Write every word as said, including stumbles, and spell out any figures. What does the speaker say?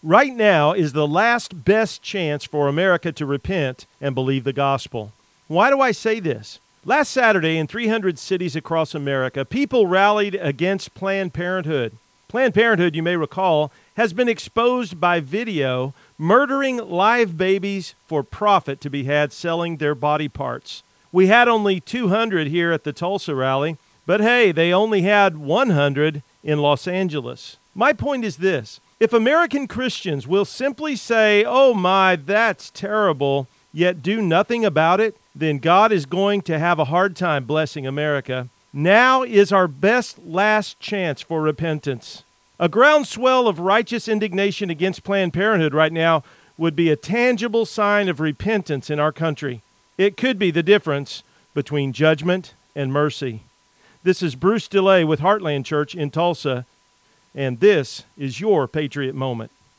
Right now is the last best chance for America to repent and believe the gospel. Why do I say this? Last Saturday, in three hundred cities across America, people rallied against Planned Parenthood. Planned Parenthood, you may recall, has been exposed by video murdering live babies for profit to be had selling their body parts. We had only two hundred here at the Tulsa rally, but hey, they only had one hundred in Los Angeles. My point is this: if American Christians will simply say, "Oh my, that's terrible," yet do nothing about it, then God is going to have a hard time blessing America. Now is our best last chance for repentance. A groundswell of righteous indignation against Planned Parenthood right now would be a tangible sign of repentance in our country. It could be the difference between judgment and mercy. This is Bruce DeLay with Heartland Church in Tulsa, and this is your Patriot Moment.